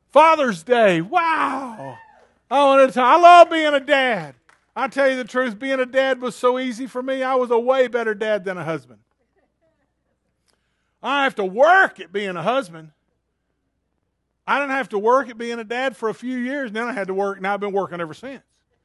Father's Day. Wow. I love being a dad. I tell you the truth, being a dad was so easy for me. I was a way better dad than a husband. I have to work at being a husband. I didn't have to work at being a dad for a few years. Then I had to work, and I've been working ever since.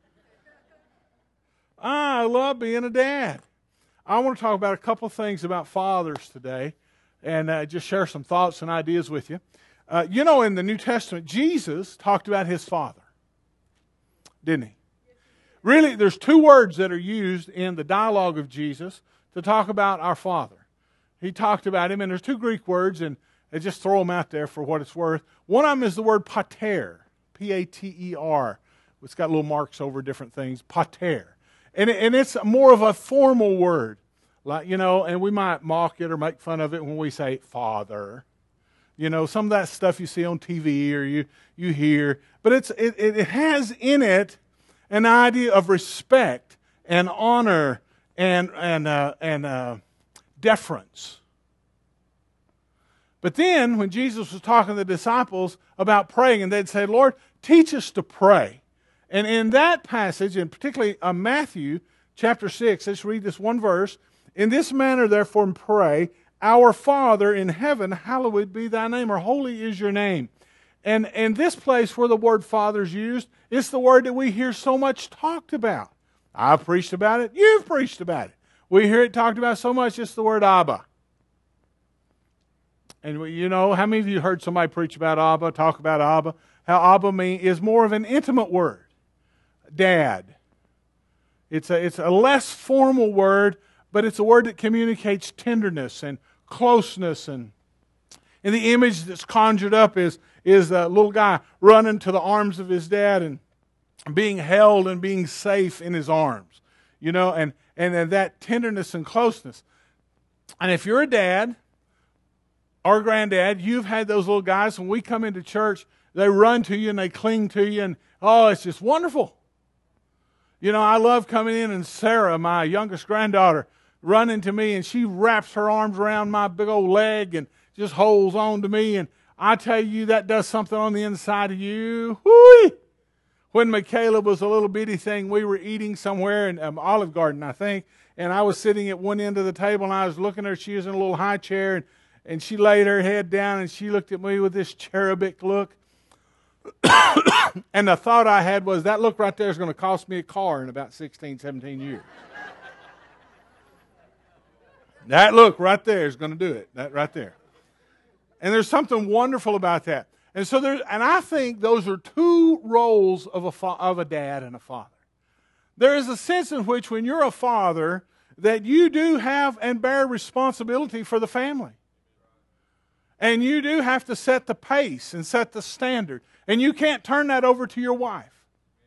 I love being a dad. I want to talk about a couple of things about fathers today and just share some thoughts and ideas with you. In the New Testament, Jesus talked about his father, didn't he? Really, there's two words that are used in the dialogue of Jesus to talk about our Father. He talked about him, and there's two Greek words, and I just throw them out there for what it's worth. One of them is the word pater, P-A-T-E-R. It's got little marks over different things, pater. And it's more of a formal word, and we might mock it or make fun of it when we say father. Some of that stuff you see on TV or you hear, but it has in it an idea of respect and honor and deference. But then when Jesus was talking to the disciples about praying, and they'd say, Lord, teach us to pray. And in that passage, and particularly Matthew chapter 6, let's read this one verse. In this manner, therefore, pray, Our Father in heaven, hallowed be thy name, or holy is your name. And in this place where the word Father is used, it's the word that we hear so much talked about. I've preached about it. You've preached about it. We hear it talked about so much, it's the word Abba. And how many of you heard somebody preach about Abba, talk about Abba? How Abba is more of an intimate word. Dad. It's a less formal word, but it's a word that communicates tenderness and closeness. And the image that's conjured up is a little guy running to the arms of his dad and being held and being safe in his arms. And that tenderness and closeness. And if you're a dad or a granddad, you've had those little guys, when we come into church, they run to you and they cling to you, and it's just wonderful. I love coming in, and Sarah, my youngest granddaughter, running to me, and she wraps her arms around my big old leg and just holds on to me, and I tell you, that does something on the inside of you. Whoo-wee! When Michaela was a little bitty thing, we were eating somewhere in Olive Garden, I think, and I was sitting at one end of the table, and I was looking at her. She was in a little high chair, and she laid her head down, and she looked at me with this cherubic look. And the thought I had was, that look right there is going to cost me a car in about 16, 17 years. That look right there is going to do it. That right there. And there's something wonderful about that. And so I think those are two roles of a dad and a father. There is a sense in which when you're a father that you do have and bear responsibility for the family. And you do have to set the pace and set the standard. And you can't turn that over to your wife.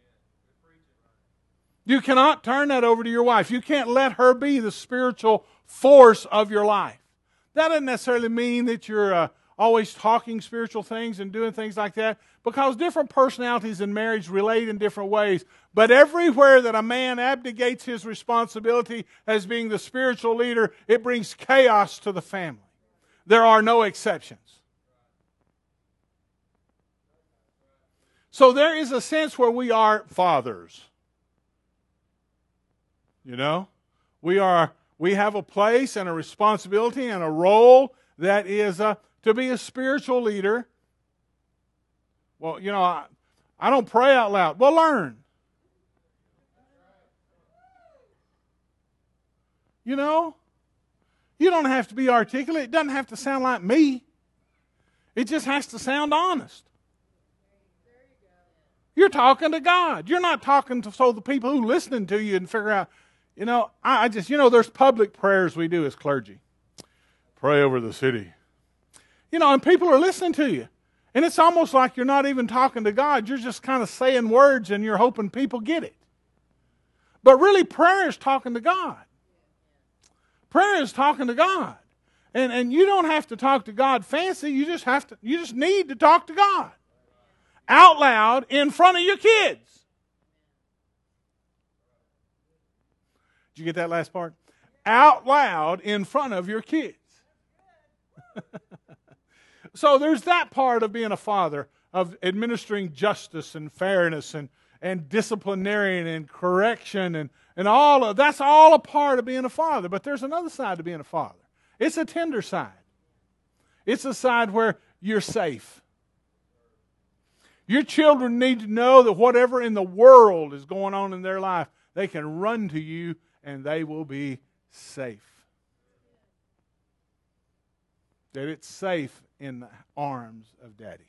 You cannot turn that over to your wife. You can't let her be the spiritual force of your life. That doesn't necessarily mean that you're always talking spiritual things and doing things like that, because different personalities in marriage relate in different ways. But everywhere that a man abdicates his responsibility as being the spiritual leader, it brings chaos to the family. There are no exceptions. So there is a sense where we are fathers. We have a place and a responsibility and a role that is to be a spiritual leader. Well, I don't pray out loud. Well, learn. You don't have to be articulate. It doesn't have to sound like me. It just has to sound honest. You're talking to God. You're not talking to the people who are listening to you and figure out, there's public prayers we do as clergy. Pray over the city. And people are listening to you. And it's almost like you're not even talking to God. You're just kind of saying words and you're hoping people get it. But really, prayer is talking to God. Prayer is talking to God. And you don't have to talk to God fancy. You just need to talk to God. Out loud in front of your kids. Did you get that last part? Out loud in front of your kids. So there's that part of being a father, of administering justice and fairness and disciplinarian and correction and all of that's all a part of being a father. But there's another side to being a father. It's a tender side. It's a side where you're safe. Your children need to know that whatever in the world is going on in their life, they can run to you and they will be safe. That it's safe in the arms of Daddy.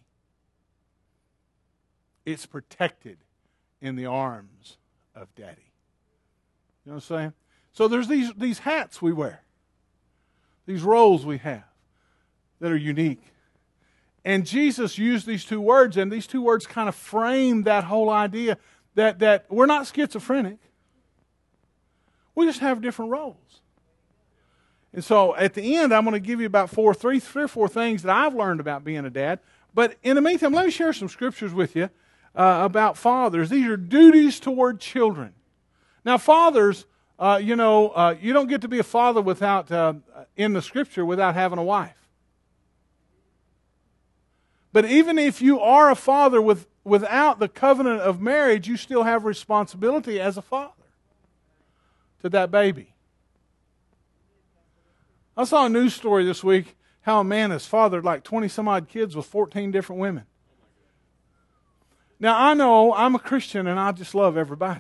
It's protected in the arms of Daddy. You know what I'm saying? So there's these hats we wear. These roles we have that are unique. And Jesus used these two words, and these two words kind of frame that whole idea that we're not schizophrenic. We just have different roles. And so at the end, I'm going to give you about three or four things that I've learned about being a dad. But in the meantime, let me share some scriptures with you about fathers. These are duties toward children. Now, fathers, you don't get to be a father without, in the Scripture, without having a wife. But even if you are a father without the covenant of marriage, you still have responsibility as a father to that baby. I saw a news story this week how a man has fathered like 20-some-odd kids with 14 different women. Now, I know I'm a Christian and I just love everybody.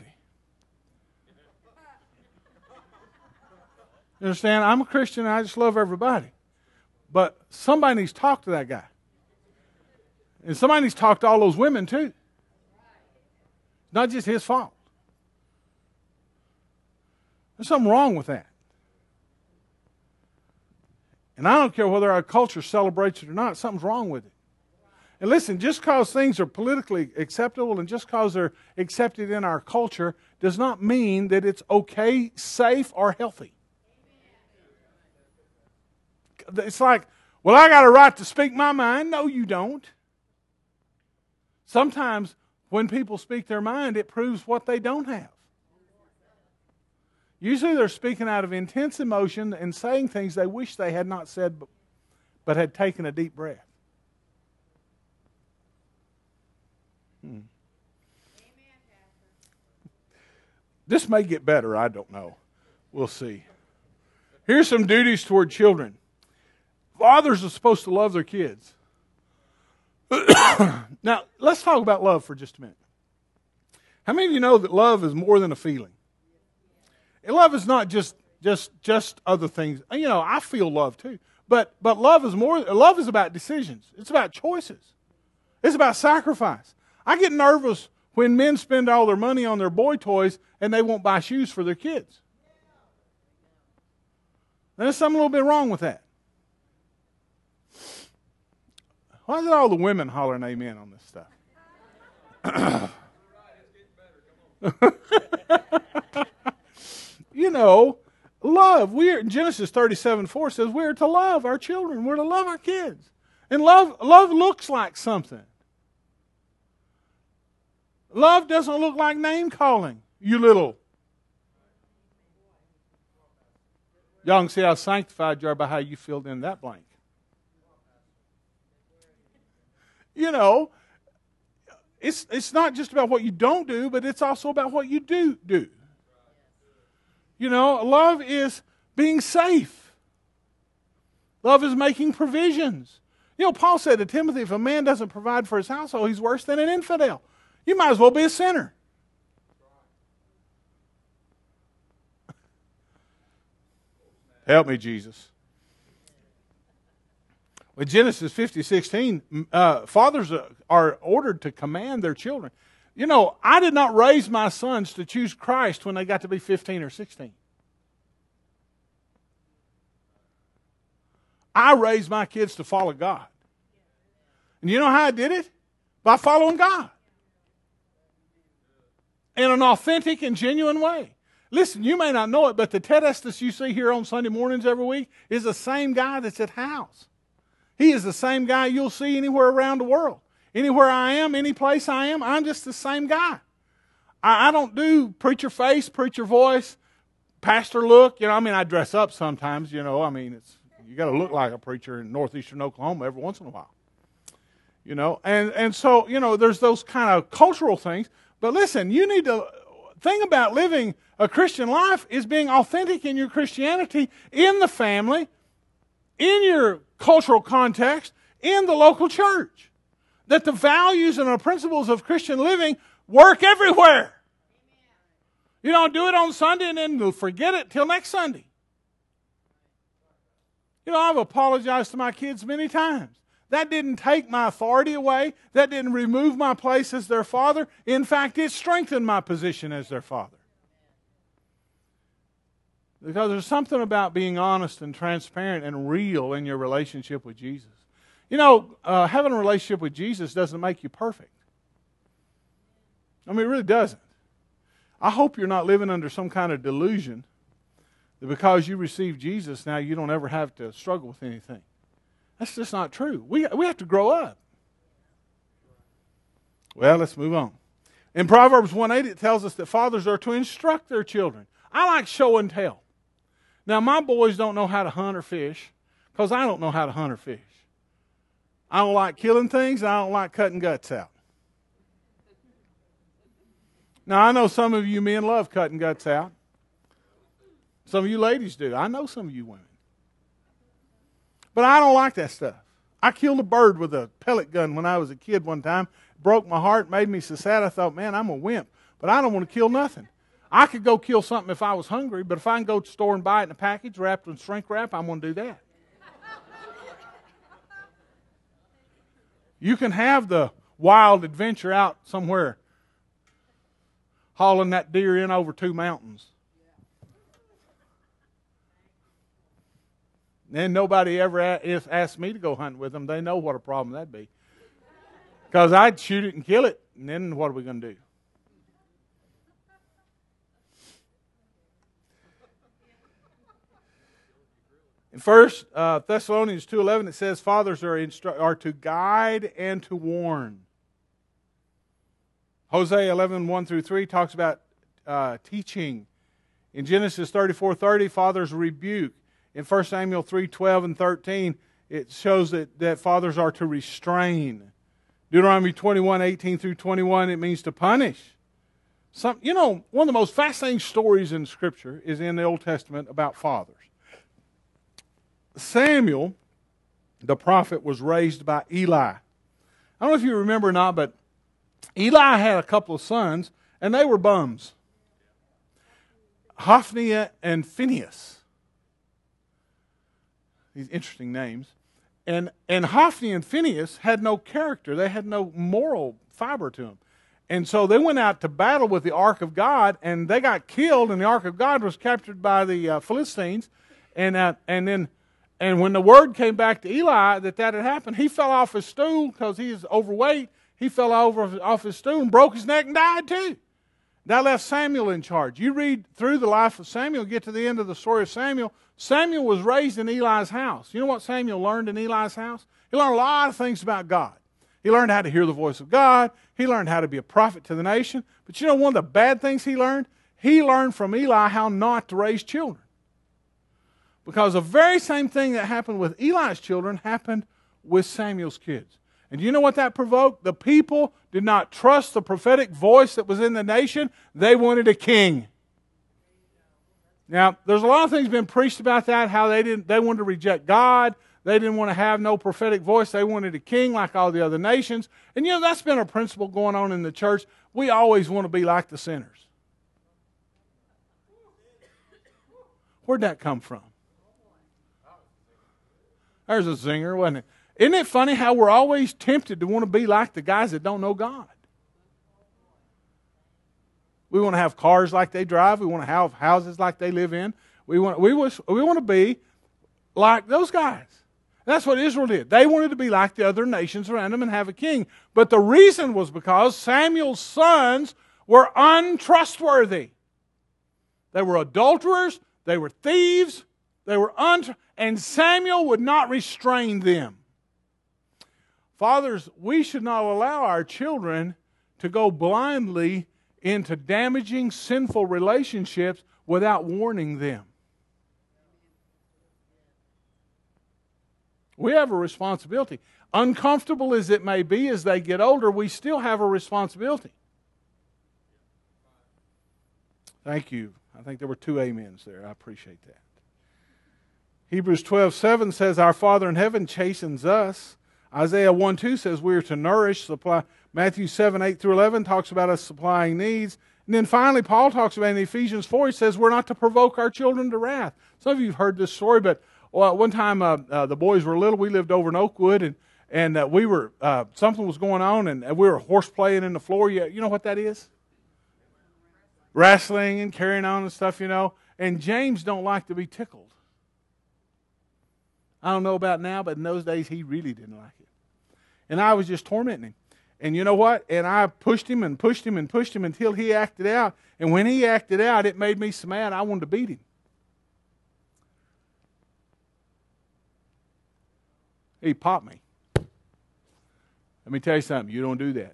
You understand? I'm a Christian and I just love everybody. But somebody needs to talk to that guy. And somebody needs to talk to all those women too. Not just his fault. There's something wrong with that. And I don't care whether our culture celebrates it or not, something's wrong with it. And listen, just because things are politically acceptable and just because they're accepted in our culture does not mean that it's okay, safe, or healthy. It's like, well, I got a right to speak my mind. No, you don't. Sometimes when people speak their mind, it proves what they don't have. Usually they're speaking out of intense emotion and saying things they wish they had not said but had taken a deep breath. This may get better, I don't know. We'll see. Here's some duties toward children. Fathers are supposed to love their kids. Now, let's talk about love for just a minute. How many of you know that love is more than a feeling? And love is not just other things. You know, I feel love too. But love is more. Love is about decisions. It's about choices. It's about sacrifice. I get nervous when men spend all their money on their boy toys and they won't buy shoes for their kids. There's something a little bit wrong with that. Why is it all the women hollering amen on this stuff? You know, love. Genesis 37:4 says we are to love our children. We're to love our kids. And love looks like something. Love doesn't look like name calling. You little. Y'all can see how sanctified you are by how you filled in that blank. You know, it's not just about what you don't do, but it's also about what you do. You know, love is being safe. Love is making provisions. You know, Paul said to Timothy, if a man doesn't provide for his household, he's worse than an infidel. You might as well be a sinner. Help me, Jesus. With Genesis 50:16, fathers are ordered to command their children. You know, I did not raise my sons to choose Christ when they got to be 15 or 16. I raised my kids to follow God. And you know how I did it? By following God. In an authentic and genuine way. Listen, you may not know it, but the Ted Estes you see here on Sunday mornings every week is the same guy that's at house. He is the same guy you'll see anywhere around the world. Anywhere I am, any place I am, I'm just the same guy. I don't do preacher face, preacher voice, pastor look. You know, I mean, I dress up sometimes, you know. I mean, you got to look like a preacher in northeastern Oklahoma every once in a while. And so, there's those kind of cultural things. But listen, you need to think about living a Christian life is being authentic in your Christianity, in the family, in your cultural context, in the local church. That the values and the principles of Christian living work everywhere. You don't do it on Sunday and then forget it till next Sunday. I've apologized to my kids many times. That didn't take my authority away. That didn't remove my place as their father. In fact, it strengthened my position as their father. Because there's something about being honest and transparent and real in your relationship with Jesus. Having a relationship with Jesus doesn't make you perfect. It really doesn't. I hope you're not living under some kind of delusion that because you receive Jesus now you don't ever have to struggle with anything. That's just not true. We have to grow up. Well, let's move on. In Proverbs 1:8 it tells us that fathers are to instruct their children. I like show and tell. Now my boys don't know how to hunt or fish because I don't know how to hunt or fish. I don't like killing things and I don't like cutting guts out. Now I know some of you men love cutting guts out. Some of you ladies do. I know some of you women. But I don't like that stuff. I killed a bird with a pellet gun when I was a kid one time. Broke my heart, made me so sad. I thought, man, I'm a wimp. But I don't want to kill nothing. I could go kill something if I was hungry, but if I can go to the store and buy it in a package wrapped in shrink wrap, I'm going to do that. You can have the wild adventure out somewhere hauling that deer in over 2 mountains. And nobody ever asked me to go hunting with them. They know what a problem that'd be. Because I'd shoot it and kill it, and then what are we going to do? In 1 Thessalonians 2:11 it says fathers are to guide and to warn. Hosea 11:1-3 talks about teaching. In Genesis 34:30, fathers rebuke. In 1 Samuel 3:12 and 13, it shows that fathers are to restrain. Deuteronomy 21:18-21, it means to punish. One of the most fascinating stories in Scripture is in the Old Testament about fathers. Samuel, the prophet, was raised by Eli. I don't know if you remember or not, but Eli had a couple of sons, and they were bums. Hophni and Phinehas. These interesting names. And Hophni and Phinehas had no character. They had no moral fiber to them. And so they went out to battle with the Ark of God, and they got killed, and the Ark of God was captured by the Philistines. And when the word came back to Eli that had happened, he fell off his stool because he is overweight. He fell off his stool and broke his neck and died too. That left Samuel in charge. You read through the life of Samuel, get to the end of the story of Samuel. Samuel was raised in Eli's house. You know what Samuel learned in Eli's house? He learned a lot of things about God. He learned how to hear the voice of God. He learned how to be a prophet to the nation. But you know one of the bad things he learned? He learned from Eli how not to raise children. Because the very same thing that happened with Eli's children happened with Samuel's kids. And you know what that provoked? The people did not trust the prophetic voice that was in the nation. They wanted a king. Now, there's a lot of things been preached about that, how they wanted to reject God. They didn't want to have no prophetic voice. They wanted a king like all the other nations. And that's been a principle going on in the church. We always want to be like the sinners. Where'd that come from? There's a zinger, wasn't it? Isn't it funny how we're always tempted to want to be like the guys that don't know God? We want to have cars like they drive. We want to have houses like they live in. We want to be like those guys. That's what Israel did. They wanted to be like the other nations around them and have a king. But the reason was because Samuel's sons were untrustworthy. They were adulterers. They were thieves. And Samuel would not restrain them. Fathers, we should not allow our children to go blindly into damaging, sinful relationships without warning them. We have a responsibility. Uncomfortable as it may be as they get older, we still have a responsibility. Thank you. I think there were 2 amens there. I appreciate that. Hebrews 12:7 says, our Father in heaven chastens us. Isaiah 1:2 says we are to nourish, supply. Matthew 7:8-11 talks about us supplying needs. And then finally, Paul talks about in Ephesians 4, he says we're not to provoke our children to wrath. Some of you have heard this story, but one time the boys were little. We lived over in Oakwood, and we were something was going on, and we were horse playing in the floor. You know what that is? Wrestling and carrying on and stuff, you know. And James don't like to be tickled. I don't know about now, but in those days he really didn't like it. And I was just tormenting him. And you know what? And I pushed him and pushed him and pushed him until he acted out. And when he acted out, it made me so mad I wanted to beat him. He popped me. Let me tell you something. You don't do that.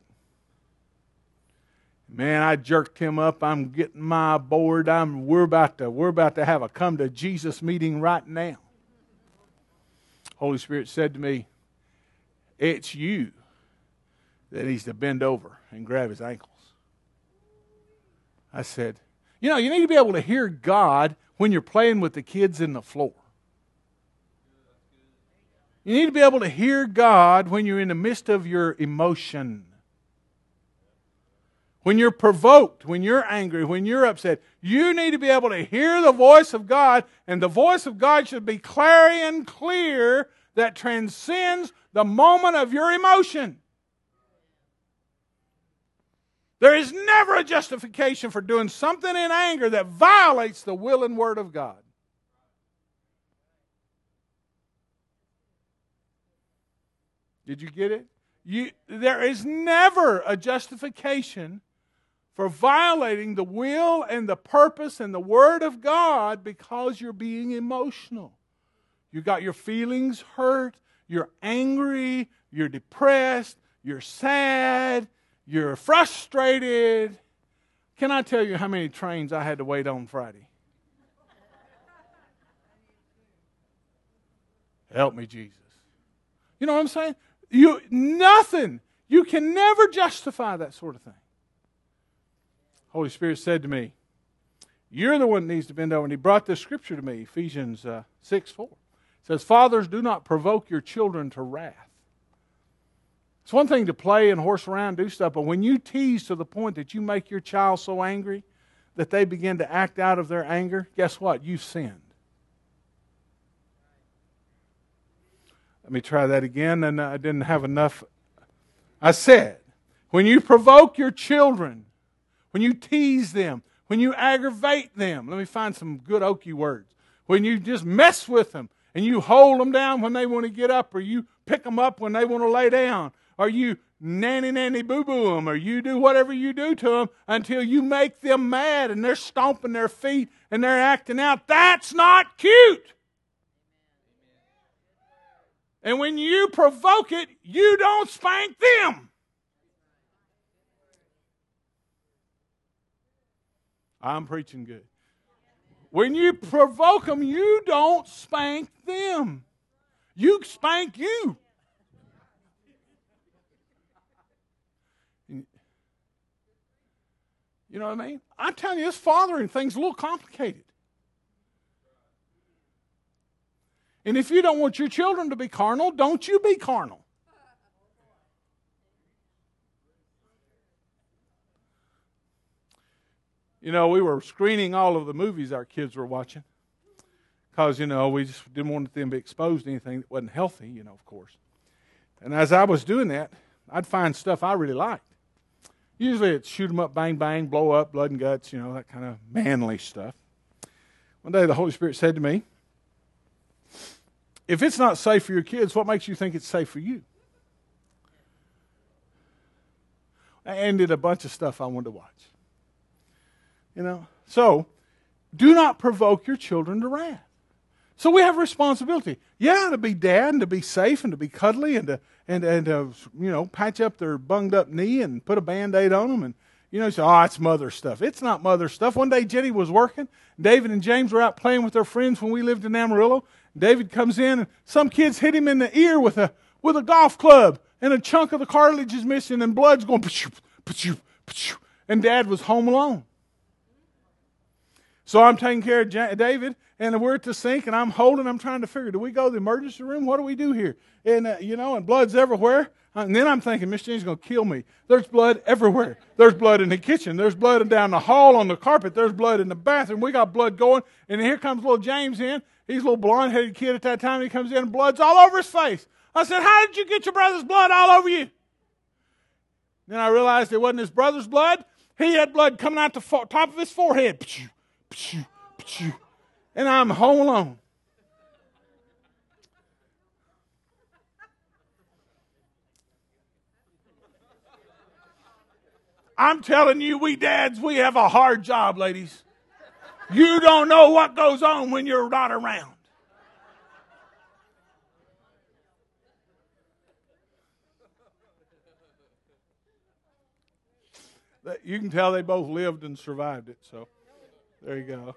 Man, I jerked him up. I'm getting my board. We're about to have a come to Jesus meeting right now. Holy Spirit said to me, it's you that needs to bend over and grab his ankles. I said, you need to be able to hear God when you're playing with the kids in the floor. You need to be able to hear God when you're in the midst of your emotion. When you're provoked, when you're angry, when you're upset, you need to be able to hear the voice of God, and the voice of God should be clarion clear that transcends the moment of your emotion. There is never a justification for doing something in anger that violates the will and word of God. Did you get it? There is never a justification for violating the will and the purpose and the Word of God because you're being emotional. You got your feelings hurt, you're angry, you're depressed, you're sad, you're frustrated. Can I tell you how many trains I had to wait on Friday? Help me, Jesus. You know what I'm saying? Nothing. You can never justify that sort of thing. Holy Spirit said to me, you're the one that needs to bend over. And He brought this scripture to me, Ephesians 6:4. It says, fathers, do not provoke your children to wrath. It's one thing to play and horse around, do stuff, but when you tease to the point that you make your child so angry that they begin to act out of their anger, guess what? You've sinned. Let me try that again, and I didn't have enough. I said, when you provoke your children, when you tease them, when you aggravate them, let me find some good oaky words. When you just mess with them, and you hold them down when they want to get up, or you pick them up when they want to lay down, or you nanny boo-boo them, or you do whatever you do to them until you make them mad and they're stomping their feet and they're acting out. That's not cute. And when you provoke it, you don't spank them. I'm preaching good. When you provoke them, you don't spank them. You spank you. You know what I mean? I'm telling you, this fathering thing's a little complicated. And if you don't want your children to be carnal, don't you be carnal. We were screening all of the movies our kids were watching because, we just didn't want them to be exposed to anything that wasn't healthy, of course. And as I was doing that, I'd find stuff I really liked. Usually it's shoot 'em up, bang, bang, blow up, blood and guts, that kind of manly stuff. One day the Holy Spirit said to me, if it's not safe for your kids, what makes you think it's safe for you? I ended a bunch of stuff I wanted to watch. So, do not provoke your children to wrath. So we have a responsibility. Yeah, to be dad and to be safe and to be cuddly and to patch up their bunged up knee and put a Band-Aid on them and, You know, you say, oh, it's mother stuff. It's not mother stuff. One day Jenny was working. David and James were out playing with their friends when we lived in Amarillo. David comes in, and some kids hit him in the ear with a golf club, and a chunk of the cartilage is missing, and blood's going, pa-choo, pa-choo, pa-choo, and Dad was home alone. So I'm taking care of David, and we're at the sink, and I'm trying to figure, do we go to the emergency room? What do we do here? And, and blood's everywhere. And then I'm thinking, Miss Jenny's going to kill me. There's blood everywhere. There's blood in the kitchen. There's blood down the hall on the carpet. There's blood in the bathroom. We got blood going. And here comes little James in. He's a little blonde-headed kid at that time. He comes in, and blood's all over his face. I said, how did you get your brother's blood all over you? Then I realized it wasn't his brother's blood. He had blood coming out the top of his forehead. And I'm home alone. I'm telling you, we dads, we have a hard job, ladies. You don't know what goes on when you're not around. You can tell they both lived and survived it, so there you go.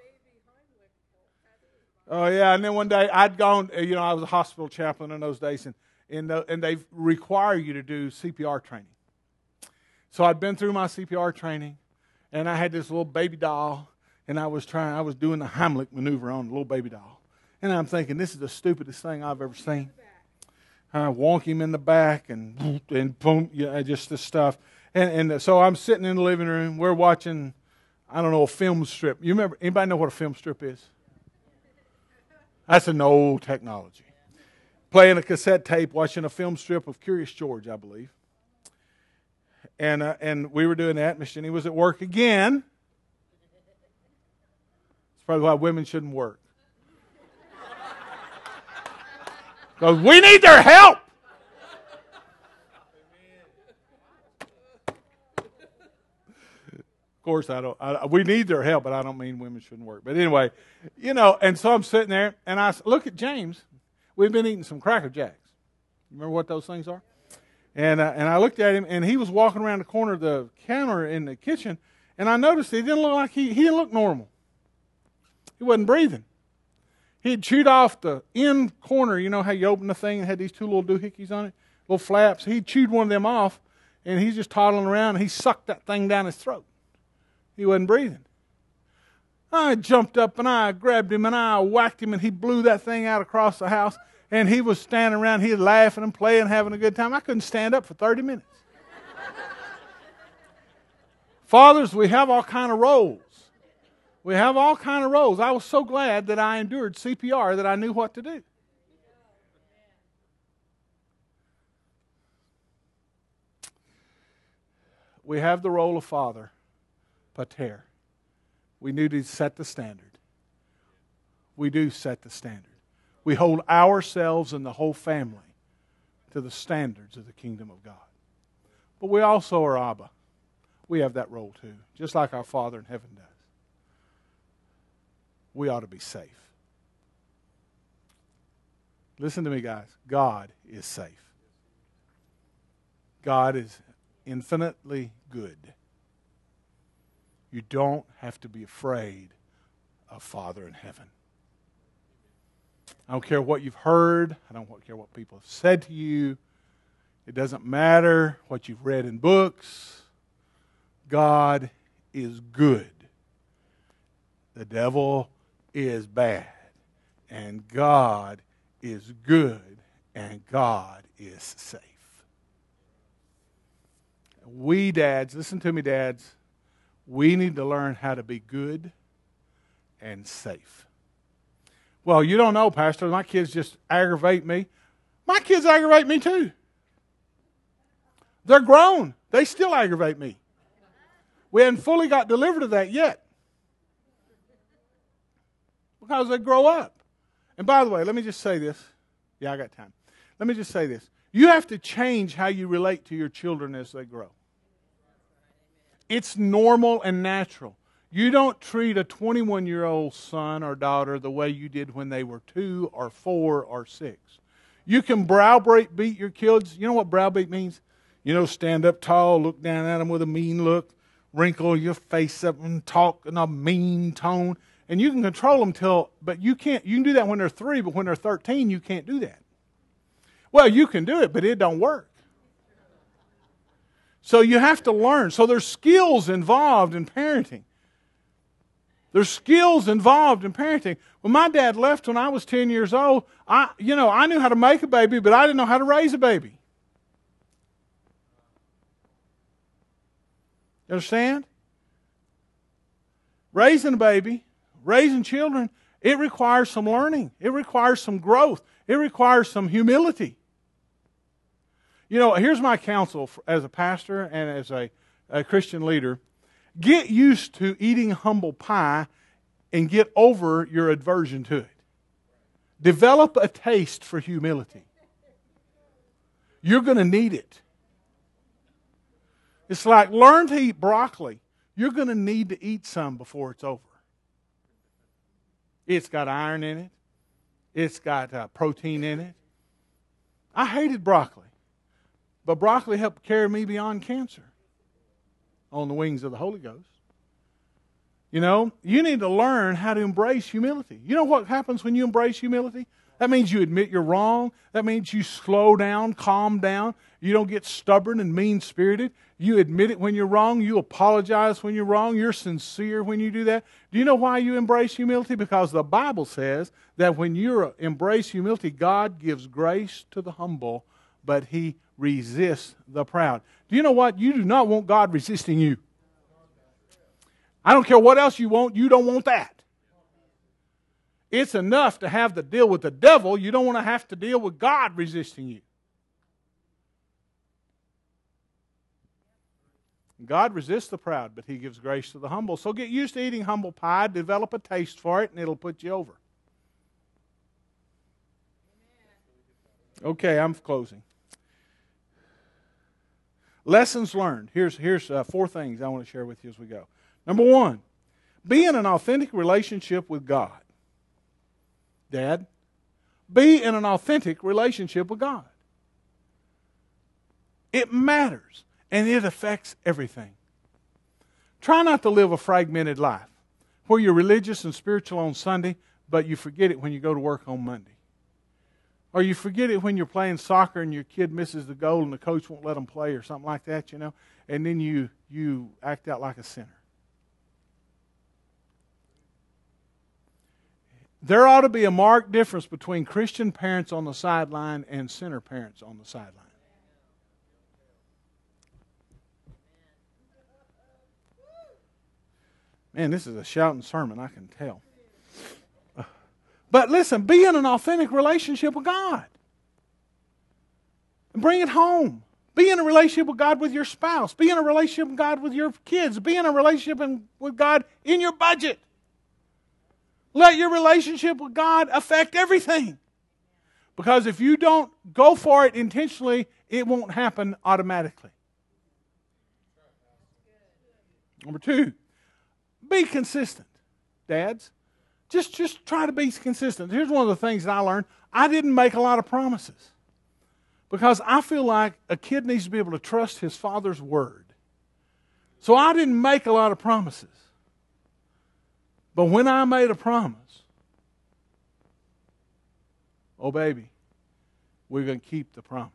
Oh, yeah, and then one day I'd gone, I was a hospital chaplain in those days, and they require you to do CPR training. So I'd been through my CPR training, and I had this little baby doll, and I was doing the Heimlich maneuver on the little baby doll. And I'm thinking, this is the stupidest thing I've ever seen. I wonk him in the back, and boom, just this stuff. And so I'm sitting in the living room. We're watching, I don't know, a film strip. You remember, anybody know what a film strip is? That's an old technology. Playing a cassette tape, watching a film strip of Curious George, I believe. And we were doing that. Miss Jenny was at work again. That's probably why women shouldn't work. Because we need their help. Of course, we need their help, but I don't mean women shouldn't work. But anyway, and so I'm sitting there, and I look at James. We've been eating some Cracker Jacks. You remember what those things are? And I looked at him, and he was walking around the corner of the counter in the kitchen, and I noticed he didn't look like he didn't look normal. He wasn't breathing. He had chewed off the end corner. You know how you open the thing and had these two little doohickeys on it, little flaps. He chewed one of them off, and he's just toddling around, and he sucked that thing down his throat. He wasn't breathing. I jumped up, and I grabbed him, and I whacked him, and he blew that thing out across the house. And he was standing around, he was laughing and playing, having a good time. I couldn't stand up for 30 minutes. Fathers, we have all kind of roles. We have all kind of roles. I was so glad that I endured CPR that I knew what to do. We have the role of father, pater. We need to set the standard. We do set the standard. We hold ourselves and the whole family to the standards of the kingdom of God. But we also are Abba. We have that role too, just like our Father in heaven does. We ought to be safe. Listen to me, guys. God is safe. God is infinitely good. You don't have to be afraid of Father in heaven. I don't care what you've heard. I don't care what people have said to you. It doesn't matter what you've read in books. God is good. The devil is bad. And God is good. And God is safe. We dads, listen to me dads, we need to learn how to be good and safe. Well, you don't know, Pastor. My kids just aggravate me. My kids aggravate me too. They're grown. They still aggravate me. We haven't fully got delivered of that yet. Because they grow up. And by the way, let me just say this. Yeah, I got time. Let me just say this. You have to change how you relate to your children as they grow. It's normal and natural. You don't treat a 21-year-old son or daughter the way you did when they were 2 or 4 or 6. You can browbeat your kids. You know what browbeat means? Stand up tall, look down at them with a mean look, wrinkle your face up and talk in a mean tone. And you can control them but you can't. You can do that when they're 3, but when they're 13, you can't do that. Well, you can do it, but it don't work. So you have to learn. So there's skills involved in parenting. There's skills involved in parenting. When my dad left when I was 10 years old, I knew how to make a baby, but I didn't know how to raise a baby. You understand? Raising a baby, raising children, it requires some learning. It requires some growth. It requires some humility. Here's my counsel as a pastor and as a Christian leader. Get used to eating humble pie and get over your aversion to it. Develop a taste for humility. You're going to need it. It's like learn to eat broccoli. You're going to need to eat some before it's over. It's got iron in it. It's got protein in it. I hated broccoli. But broccoli helped carry me beyond cancer on the wings of the Holy Ghost. You need to learn how to embrace humility. You know what happens when you embrace humility? That means you admit you're wrong. That means you slow down, calm down. You don't get stubborn and mean-spirited. You admit it when you're wrong. You apologize when you're wrong. You're sincere when you do that. Do you know why you embrace humility? Because the Bible says that when you embrace humility, God gives grace to the humble, but He resists the proud. Do you know what? You do not want God resisting you. I don't care what else you don't want that. It's enough to have to deal with the devil. You don't want to have to deal with God resisting you. God resists the proud, but He gives grace to the humble. So get used to eating humble pie, develop a taste for it, and it'll put you over. Okay, I'm closing. Lessons learned. Here's 4 things I want to share with you as we go. Number 1, be in an authentic relationship with God. Dad, be in an authentic relationship with God. It matters, and it affects everything. Try not to live a fragmented life where you're religious and spiritual on Sunday, but you forget it when you go to work on Monday. Or you forget it when you're playing soccer and your kid misses the goal and the coach won't let them play or something like that, and then you act out like a sinner. There ought to be a marked difference between Christian parents on the sideline and sinner parents on the sideline. Man, this is a shouting sermon, I can tell. But listen, be in an authentic relationship with God. And bring it home. Be in a relationship with God with your spouse. Be in a relationship with God with your kids. Be in a relationship with God in your budget. Let your relationship with God affect everything. Because if you don't go for it intentionally, it won't happen automatically. Number 2, be consistent. Dads, just try to be consistent. Here's one of the things that I learned. I didn't make a lot of promises. Because I feel like a kid needs to be able to trust his father's word. So I didn't make a lot of promises. But when I made a promise, oh baby, we're going to keep the promise.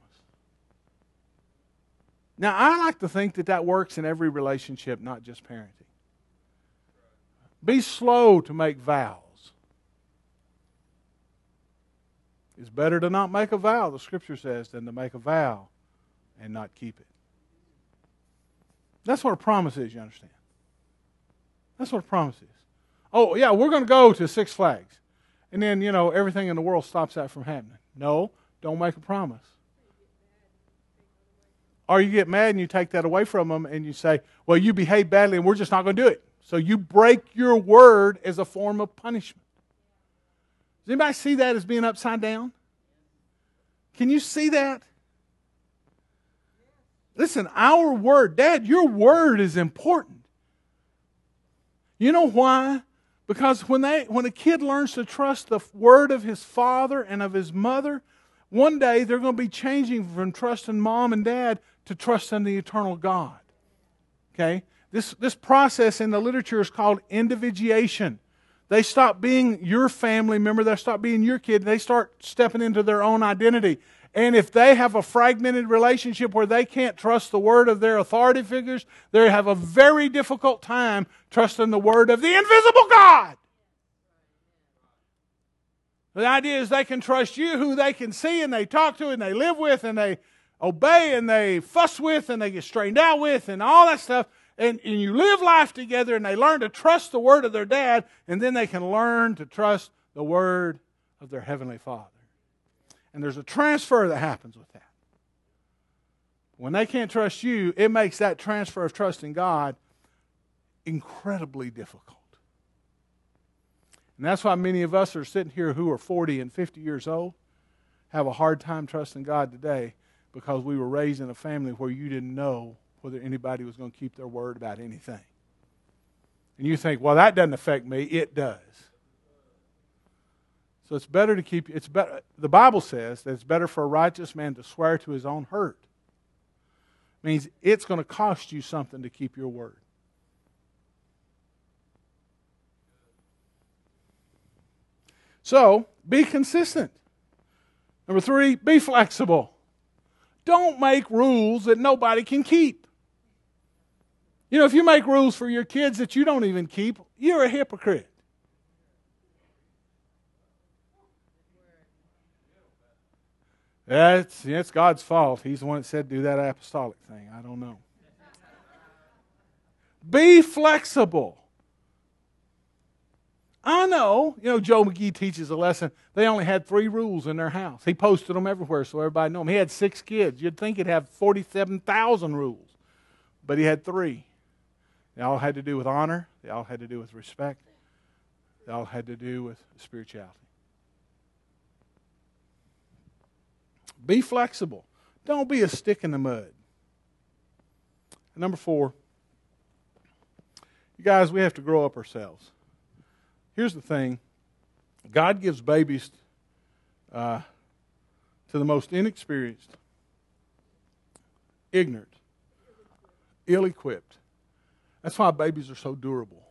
Now, I like to think that works in every relationship, not just parenting. Be slow to make vows. It's better to not make a vow, the Scripture says, than to make a vow and not keep it. That's what a promise is, you understand? That's what a promise is. Oh, yeah, we're going to go to Six Flags. And then, everything in the world stops that from happening. No, don't make a promise. Or you get mad and you take that away from them and you say, well, you behaved badly and we're just not going to do it. So you break your word as a form of punishment. Does anybody see that as being upside down? Can you see that? Listen, our word, Dad, your word is important. You know why? Because when a kid learns to trust the word of his father and of his mother, one day they're going to be changing from trusting mom and dad to trusting the eternal God. Okay? This process in the literature is called individuation. They stop being your family member. They stop being your kid. They start stepping into their own identity. And if they have a fragmented relationship where they can't trust the word of their authority figures, they have a very difficult time trusting the word of the invisible God. The idea is they can trust you, who they can see and they talk to and they live with and they obey and they fuss with and they get straightened out with and all that stuff. And you live life together and they learn to trust the word of their dad, and then they can learn to trust the word of their Heavenly Father. And there's a transfer that happens with that. When they can't trust you, it makes that transfer of trust in God incredibly difficult. And that's why many of us are sitting here who are 40 and 50 years old have a hard time trusting God today, because we were raised in a family where you didn't know whether anybody was going to keep their word about anything. And you think, well, that doesn't affect me. It does. So it's better to keep, the Bible says that it's better for a righteous man to swear to his own hurt. It means it's going to cost you something to keep your word. So, be consistent. Number 3, be flexible. Don't make rules that nobody can keep. You know, if you make rules for your kids that you don't even keep, you're a hypocrite. It's God's fault. He's the one that said do that apostolic thing. I don't know. Be flexible. I know, Joe McGee teaches a lesson. They only had 3 rules in their house. He posted them everywhere so everybody knew them. He had 6 kids. You'd think he'd have 47,000 rules. But he had 3. They all had to do with honor. They all had to do with respect. They all had to do with spirituality. Be flexible. Don't be a stick in the mud. And number 4, you guys, we have to grow up ourselves. Here's the thing. God gives babies to the most inexperienced, ignorant, ill-equipped. That's why babies are so durable.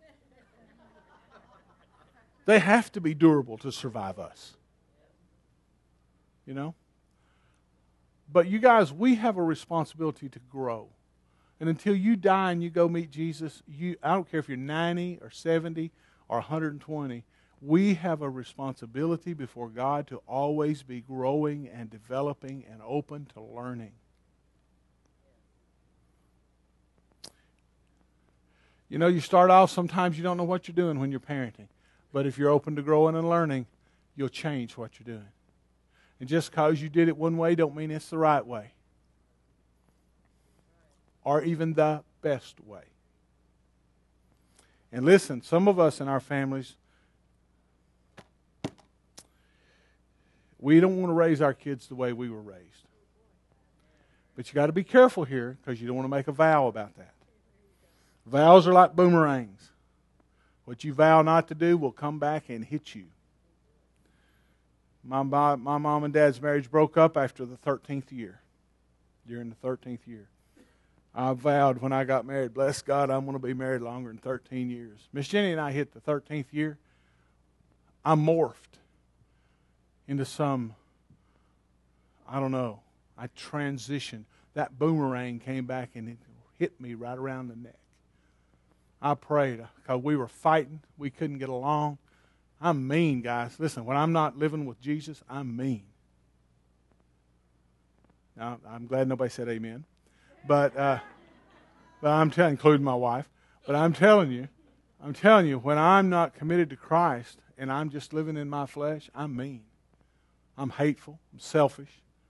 They have to be durable to survive us. But you guys, we have a responsibility to grow. And until you die and you go meet Jesus, I don't care if you're 90 or 70 or 120, we have a responsibility before God to always be growing and developing and open to learning. You start off, sometimes you don't know what you're doing when you're parenting. But if you're open to growing and learning, you'll change what you're doing. And just because you did it one way don't mean it's the right way. Or even the best way. And listen, some of us in our families, we don't want to raise our kids the way we were raised. But you got to be careful here, because you don't want to make a vow about that. Vows are like boomerangs. What you vow not to do will come back and hit you. My mom and dad's marriage broke up after the 13th year. During the 13th year. I vowed when I got married, bless God, I'm going to be married longer than 13 years. Miss Jenny and I hit the 13th year. I morphed into I don't know. I transitioned. That boomerang came back and it hit me right around the neck. I prayed because we were fighting. We couldn't get along. I'm mean, guys. Listen, when I'm not living with Jesus, I'm mean. Now, I'm glad nobody said amen. But I'm telling, including my wife. But I'm telling you, when I'm not committed to Christ and I'm just living in my flesh, I'm mean. I'm hateful. I'm selfish.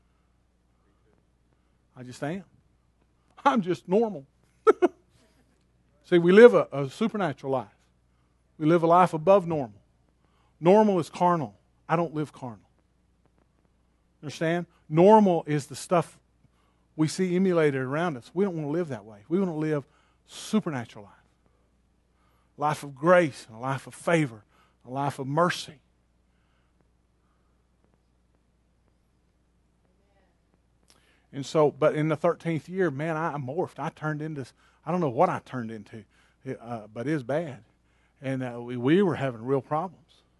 I just am. I'm just normal. See, we live a supernatural life. We live a life above normal. Normal is carnal. I don't live carnal. Understand? Normal is the stuff we see emulated around us. We don't want to live that way. We want to live supernatural life. Life of grace, a life of favor, a life of mercy. And so, but in the 13th year, man, I morphed. I turned into, I don't know what I turned into, but it was bad. And we were having real problems.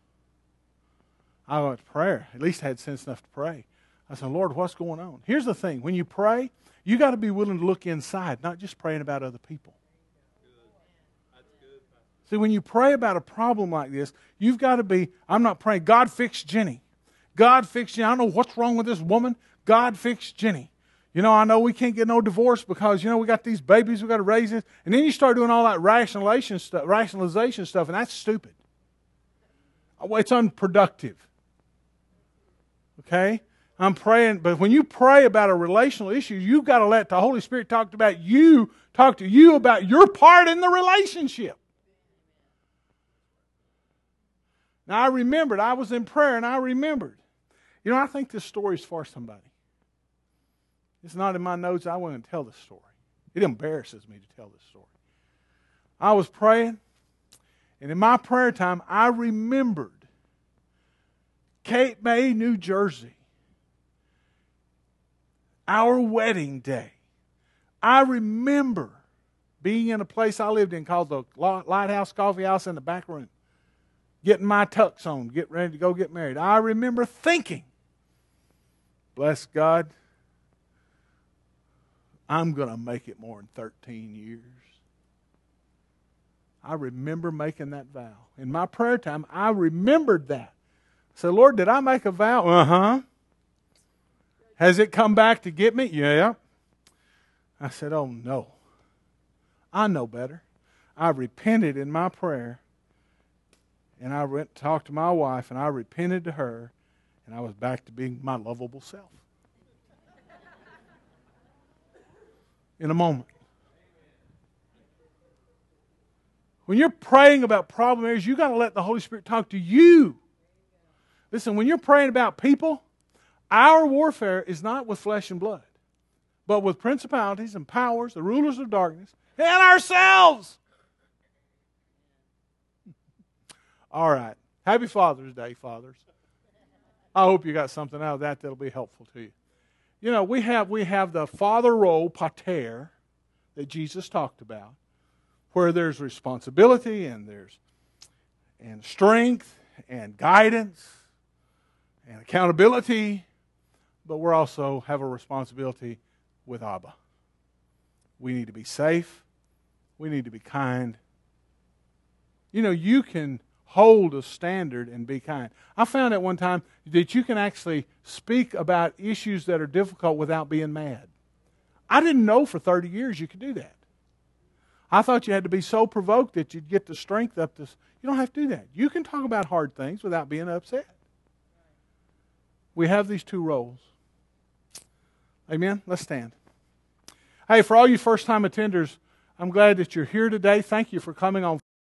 I went to prayer. At least I had sense enough to pray. I said, Lord, what's going on? Here's the thing. When you pray, you got to be willing to look inside, not just praying about other people. See, when you pray about a problem like this, you've got to be, I'm not praying, God fix Jenny. God fix Jenny. I don't know what's wrong with this woman. God fix Jenny. You know, I know we can't get no divorce because, you know, we got these babies, we got to raise it. And then you start doing all that rationalization stuff, and that's stupid. It's unproductive. Okay? I'm praying, but when you pray about a relational issue, you've got to let the Holy Spirit talk to you about your part in the relationship. Now, I remembered, I was in prayer and I remembered. You know, I think this story is for somebody. It's not in my notes. I want to tell this story. It embarrasses me to tell this story. I was praying, and in my prayer time, I remembered Cape May, New Jersey, our wedding day. I remember being in a place I lived in called the Lighthouse Coffee House in the back room, getting my tux on, getting ready to go get married. I remember thinking, bless God, I'm going to make it more than 13 years. I remember making that vow. In my prayer time, I remembered that. I said, Lord, did I make a vow? Uh-huh. Has it come back to get me? Yeah. I said, oh no. I know better. I repented in my prayer, and I went to talk to my wife, and I repented to her, and I was back to being my lovable self. In a moment. When you're praying about problem areas, you've got to let the Holy Spirit talk to you. Listen, when you're praying about people, our warfare is not with flesh and blood, but with principalities and powers, the rulers of darkness, and ourselves. All right. Happy Father's Day, fathers. I hope you got something out of that that'll be helpful to you. You know, we have the father role, pater, that Jesus talked about, where there's responsibility and there's strength and guidance and accountability, but we also have a responsibility with Abba. We need to be safe. We need to be kind. You know, you can hold a standard and be kind. I found at one time that you can actually speak about issues that are difficult without being mad. I didn't know for 30 years you could do that. I thought you had to be so provoked that you'd get the strength up to... You don't have to do that. You can talk about hard things without being upset. We have these two roles. Amen? Let's stand. Hey, for all you first-time attenders, I'm glad that you're here today. Thank you for coming on